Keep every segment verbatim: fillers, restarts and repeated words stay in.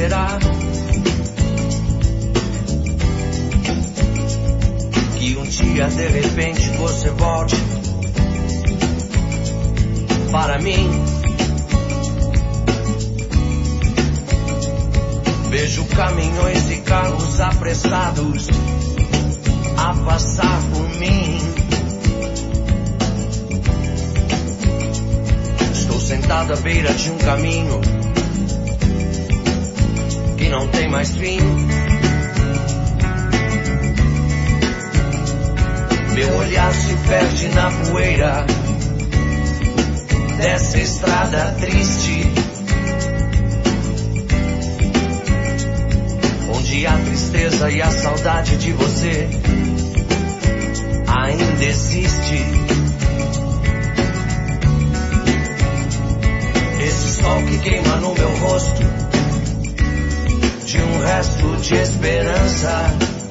será que um dia de repente você volte para mim? Vejo caminhões e carros apressados a passar por mim. Estou sentado à beira de um caminho que não tem mais fim. Meu olhar se perde na poeira dessa estrada triste, onde a tristeza e a saudade de você ainda existe. Esse sol que queima no meu rosto, de um resto de esperança,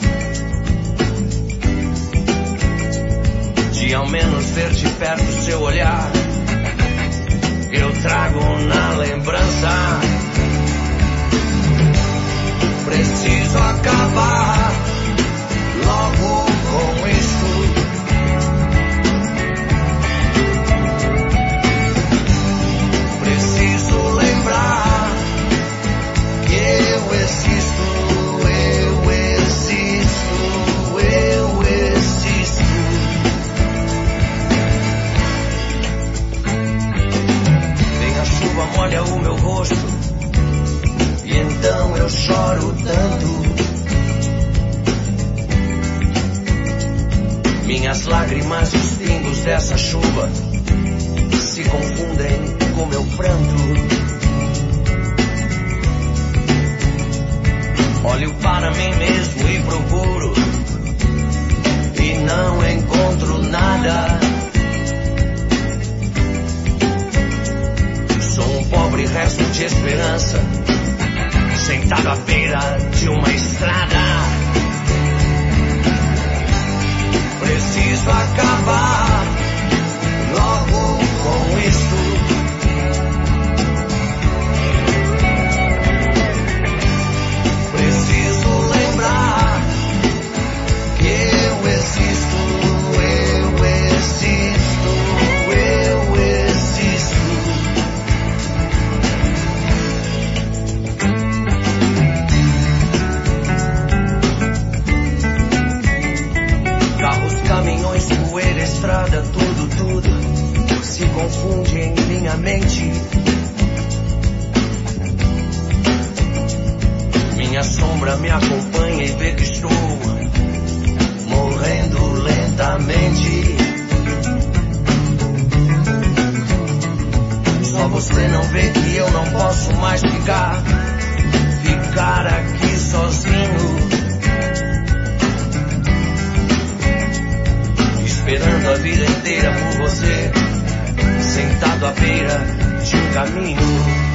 de ao menos ver de perto seu olhar, eu trago na lembrança. Preciso acabar logo com isso. Preciso lembrar que eu existo, eu existo, eu existo. Vem a chuva, molha o meu rosto, e então eu choro tanto. Minhas lágrimas e os pingos dessa chuva se confundem com meu pranto. Olho para mim mesmo e procuro, e não encontro nada. Sou um pobre resto de esperança, sentado à beira de uma estrada. Preciso acabar logo com isto. Preciso lembrar que eu existo, eu existo, eu existo. Caminhões, poeira, estrada, tudo, tudo se confunde em minha mente. Minha sombra me acompanha e vê que estou morrendo lentamente. Só você não vê que eu não posso mais ficar, ficar aqui sozinho, esperando a vida inteira por você, sentado à beira de um caminho.